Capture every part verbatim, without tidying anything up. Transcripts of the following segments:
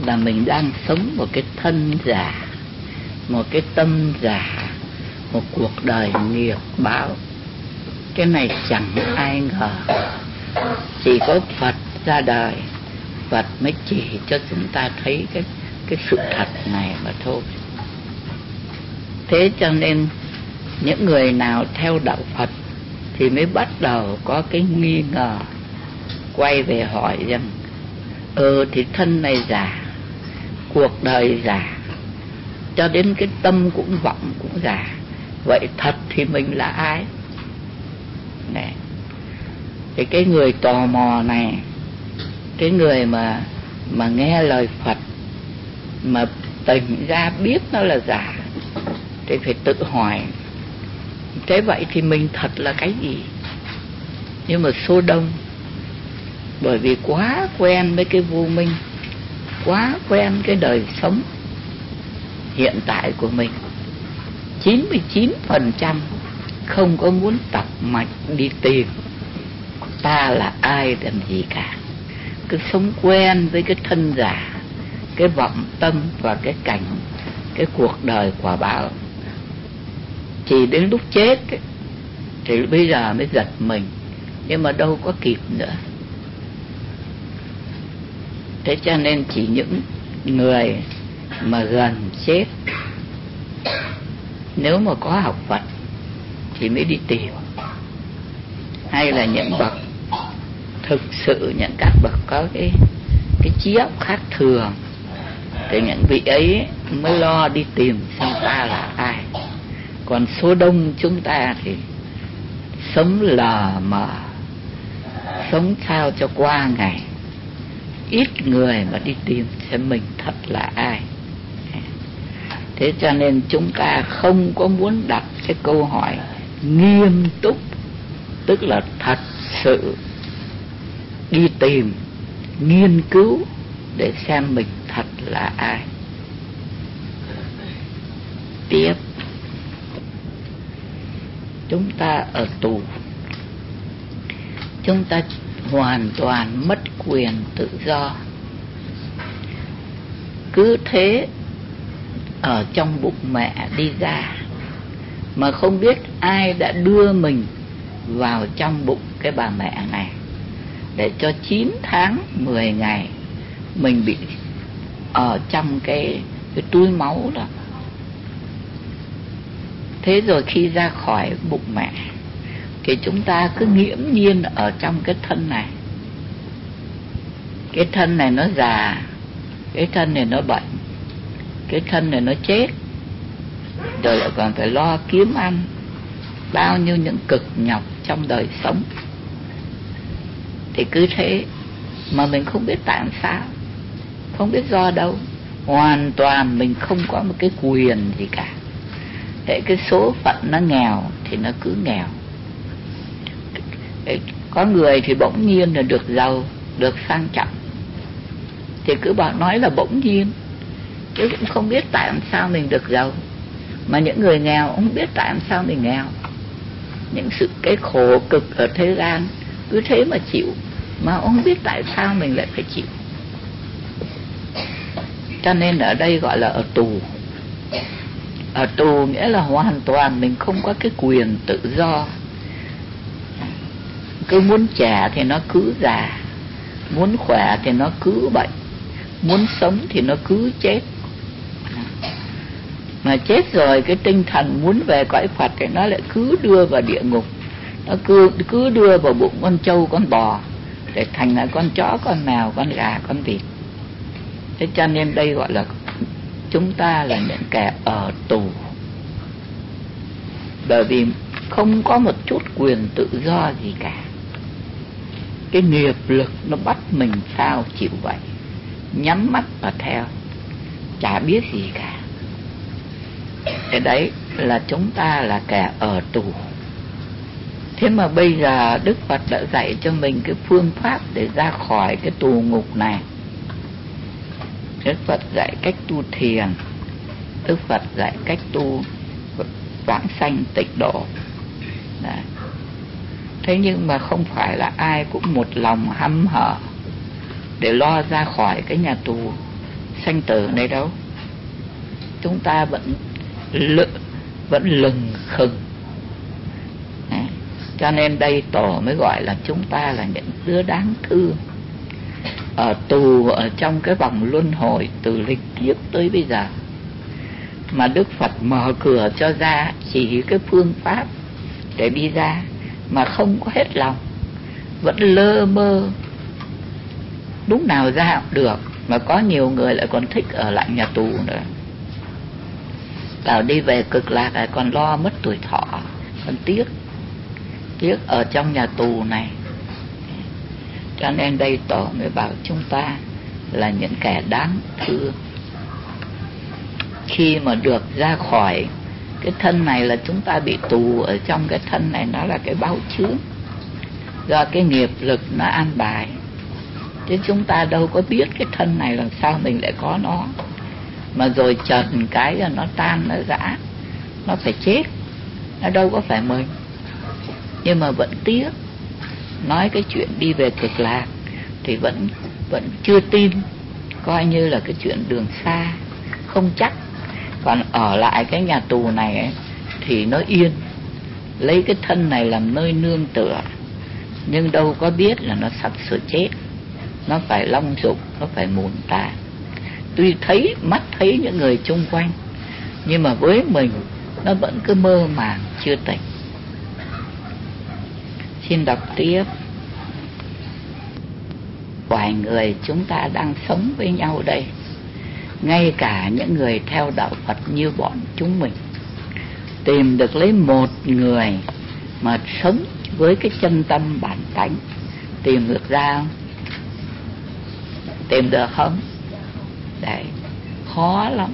là mình đang sống một cái thân giả, một cái tâm giả, một cuộc đời nghiệp báo. Cái này chẳng ai ngờ. Chỉ có Phật ra đời, Phật mới chỉ cho chúng ta thấy cái, cái sự thật này mà thôi. Thế cho nên những người nào theo đạo Phật thì mới bắt đầu có cái nghi ngờ, quay về hỏi rằng ờ thì thân này giả, cuộc đời giả, cho đến cái tâm cũng vọng cũng giả. Vậy thật thì mình là ai? Này, thì cái người tò mò này, cái người mà mà nghe lời Phật mà tỉnh ra biết nó là giả, thì phải tự hỏi, thế vậy thì mình thật là cái gì? Nhưng mà số đông, bởi vì quá quen với cái vô minh, quá quen cái đời sống hiện tại của mình, chín mươi chín phần trăm không có muốn tập mạch đi tìm ta là ai làm gì cả. Cứ sống quen với cái thân giả, cái vọng tâm và cái cảnh, cái cuộc đời quả báo. Chỉ đến lúc chết ấy, thì bây giờ mới giật mình, nhưng mà đâu có kịp nữa. Thế cho nên chỉ những người mà gần chết, nếu mà có học Phật thì mới đi tìm, hay là những bậc thực sự, những các bậc có cái cái trí óc khác thường, thì những vị ấy mới lo đi tìm xem ta là ai. Còn số đông chúng ta thì sống lờ mờ, sống sao cho qua ngày, ít người mà đi tìm xem mình thật là ai. Thế cho nên chúng ta không có muốn đặt cái câu hỏi nghiêm túc, tức là thật sự đi tìm, nghiên cứu để xem mình thật là ai. Tiếp, chúng ta ở tù, chúng ta hoàn toàn mất quyền tự do. Cứ thế ở trong bụng mẹ đi ra, mà không biết ai đã đưa mình vào trong bụng cái bà mẹ này, để cho chín tháng mười ngày mình bị ở trong cái, cái túi máu đó. Thế rồi khi ra khỏi bụng mẹ thì chúng ta cứ nghiễm nhiên ở trong cái thân này. Cái thân này nó già, cái thân này nó bệnh, cái thân này nó chết, rồi lại còn phải lo kiếm ăn, bao nhiêu những cực nhọc trong đời sống. Thì cứ thế mà mình không biết tại sao, không biết do đâu, hoàn toàn mình không có một cái quyền gì cả. Để cái số phận nó nghèo thì nó cứ nghèo. Có người thì bỗng nhiên là được giàu, được sang trọng, thì cứ bảo nói là bỗng nhiên, chứ cũng không biết tại sao mình được giàu. Mà những người nghèo không biết tại sao mình nghèo. Những sự cái khổ cực ở thế gian cứ thế mà chịu, mà không biết tại sao mình lại phải chịu. Cho nên ở đây gọi là ở tù. Ở tù nghĩa là hoàn toàn mình không có cái quyền tự do. Cứ muốn trẻ thì nó cứ già, muốn khỏe thì nó cứ bệnh, muốn sống thì nó cứ chết. Mà chết rồi cái tinh thần muốn về cõi Phật thì nó lại cứ đưa vào địa ngục, nó cứ, cứ đưa vào bụng con trâu con bò, để thành là con chó con mèo con gà con vịt. Thế cho nên đây gọi là chúng ta là những kẻ ở tù, bởi vì không có một chút quyền tự do gì cả. Cái nghiệp lực nó bắt mình sao chịu vậy, nhắm mắt mà theo, chả biết gì cả. Thế đấy là chúng ta là kẻ ở tù. Thế mà bây giờ Đức Phật đã dạy cho mình cái phương pháp để ra khỏi cái tù ngục này. Đức Phật dạy cách tu thiền, Đức Phật dạy cách tu vãng sanh tịnh độ. Đấy. Thế nhưng mà không phải là ai cũng một lòng hăm hở để lo ra khỏi cái nhà tù sanh tử này đâu. Chúng ta vẫn lự, vẫn lừng khừng. Cho nên đây Tổ mới gọi là chúng ta là những đứa đáng thương, ở tù ở trong cái vòng luân hồi từ lịch kiếp tới bây giờ, mà Đức Phật mở cửa cho ra, chỉ cái phương pháp để đi ra, mà không có hết lòng, vẫn lơ mơ. Lúc nào ra cũng được, mà có nhiều người lại còn thích ở lại nhà tù nữa. Bảo đi về cực lạc lại còn lo mất tuổi thọ, còn tiếc tiếc ở trong nhà tù này. Cho nên đây Tổ mới bảo chúng ta là những kẻ đáng thương. Khi mà được ra khỏi cái thân này là chúng ta bị tù ở trong cái thân này, nó là cái báo chướng do cái nghiệp lực nó an bài, chứ chúng ta đâu có biết cái thân này làm sao mình lại có nó. Mà rồi chợt cái là nó tan, nó rã, nó phải chết, nó đâu có phải mình. Nhưng mà vẫn tiếc. Nói cái chuyện đi về cực lạc thì vẫn vẫn chưa tin, coi như là cái chuyện đường xa, không chắc. Còn ở lại cái nhà tù này ấy, thì nó yên, lấy cái thân này làm nơi nương tựa, nhưng đâu có biết là nó sắp sửa chết, nó phải long dụng, nó phải mủn tàn. Tuy thấy, mắt thấy những người chung quanh, nhưng mà với mình nó vẫn cứ mơ màng chưa tỉnh. Xin đọc tiếp. Vài người chúng ta đang sống với nhau đây, ngay cả những người theo đạo Phật như bọn chúng mình, tìm được lấy một người mà sống với cái chân tâm bản tánh, tìm được ra không? Tìm được không? Đấy, khó lắm.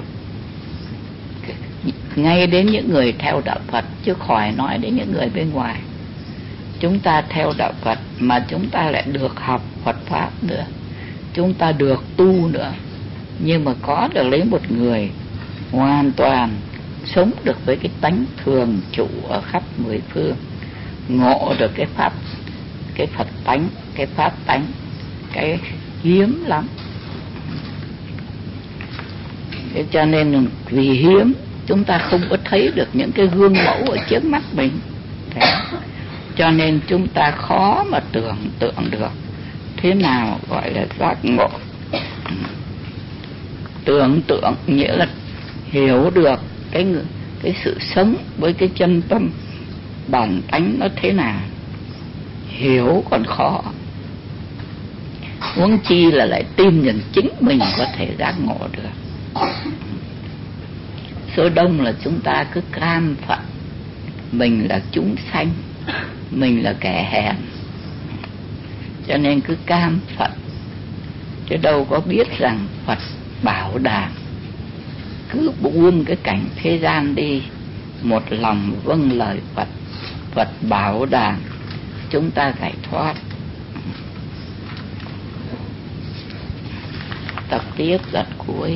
Ngay đến những người theo đạo Phật, chứ khỏi nói đến những người bên ngoài. Chúng ta theo đạo Phật mà chúng ta lại được học Phật Pháp nữa, chúng ta được tu nữa, nhưng mà có được lấy một người hoàn toàn sống được với cái tánh thường trụ ở khắp mười phương, ngộ được cái Pháp, cái Phật tánh, cái Pháp tánh, cái hiếm lắm. Thế cho nên vì hiếm, chúng ta không có thấy được những cái gương mẫu ở trước mắt mình. Thế cho nên chúng ta khó mà tưởng tượng được thế nào gọi là giác ngộ. Tưởng tượng nghĩa là hiểu được cái cái sự sống với cái chân tâm bản tánh nó thế nào, hiểu còn khó, huống chi là lại tin rằng chính mình có thể giác ngộ được. Số đông là chúng ta cứ cam phận mình là chúng sanh, mình là kẻ hèn, cho nên cứ cam phận, chứ đâu có biết rằng Phật bảo đảm. Cứ buông cái cảnh thế gian đi, một lòng vâng lời Phật, Phật bảo đảm chúng ta giải thoát. Tập tiếp đoạn cuối.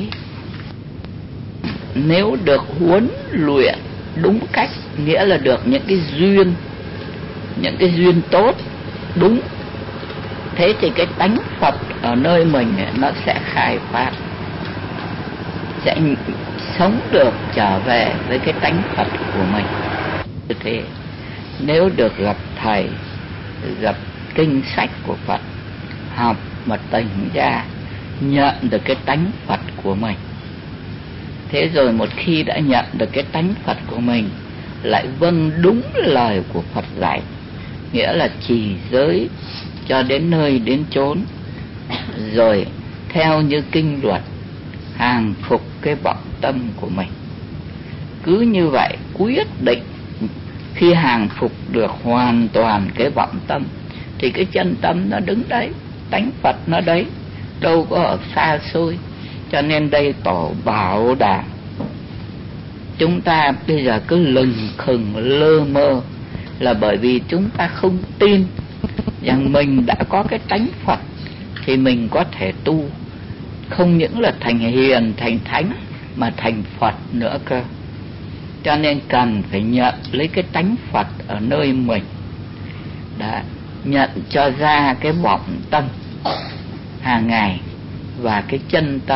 Nếu được huấn luyện đúng cách, nghĩa là được những cái duyên, những cái duyên tốt đúng, thế thì cái tánh Phật ở nơi mình nó sẽ khai phát, sẽ sống được trở về với cái tánh Phật của mình. Thế nếu được gặp thầy, gặp kinh sách của Phật, học mà tỉnh ra, nhận được cái tánh Phật của mình, thế rồi một khi đã nhận được cái tánh Phật của mình, lại vâng đúng lời của Phật dạy, nghĩa là trì giới cho đến nơi đến chốn, rồi theo như kinh luật hàng phục cái vọng tâm của mình. Cứ như vậy quyết định, khi hàng phục được hoàn toàn cái vọng tâm thì cái chân tâm nó đứng đấy, tánh Phật nó đấy, đâu có ở xa xôi. Cho nên đây Tổ bảo đảm chúng ta bây giờ cứ lừng khừng lơ mơ, là bởi vì chúng ta không tin rằng mình đã có cái tánh Phật thì mình có thể tu, không những là thành hiền thành thánh mà thành Phật nữa cơ. Cho nên cần phải nhận lấy cái tánh Phật ở nơi mình, đã nhận cho ra cái vọng tâm hàng ngày và cái chân tâm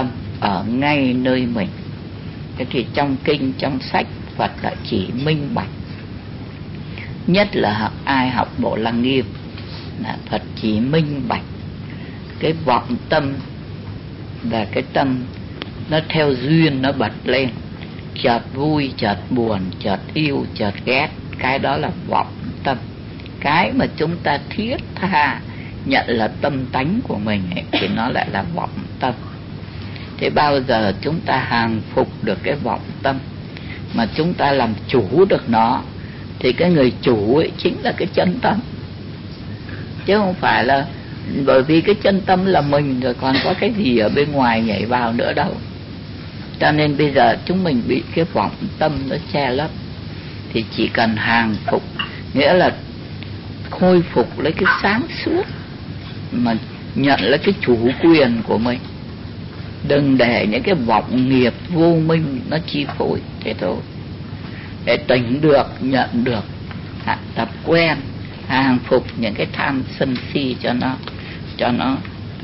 ở ngay nơi mình. Thế thì trong kinh, trong sách Phật đã chỉ minh bạch, nhất là ai học Bộ Lăng Nghiêm là Phật chỉ minh bạch cái vọng tâm và cái tâm nó theo duyên nó bật lên, chợt vui, chợt buồn, chợt yêu, chợt ghét, cái đó là vọng tâm. Cái mà chúng ta thiết tha nhận là tâm tánh của mình ấy, thì nó lại là vọng tâm. Thế bao giờ chúng ta hàng phục được cái vọng tâm mà chúng ta làm chủ được nó, thì cái người chủ ấy chính là cái chân tâm, chứ không phải là bởi vì cái chân tâm là mình rồi còn có cái gì ở bên ngoài nhảy vào nữa đâu. Cho nên bây giờ chúng mình bị cái vọng tâm nó che lấp, thì chỉ cần hàng phục, nghĩa là khôi phục lấy cái sáng suốt, mà nhận lấy cái chủ quyền của mình, đừng để những cái vọng nghiệp vô minh nó chi phối. Thế thôi, để tỉnh được, nhận được, tập quen, hàng phục những cái tham sân si cho nó cho nó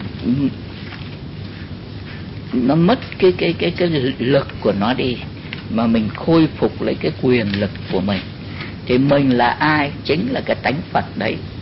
nó mất cái cái cái cái lực của nó đi, mà mình khôi phục lấy cái quyền lực của mình. Thì mình là ai? Chính là cái tánh Phật đấy.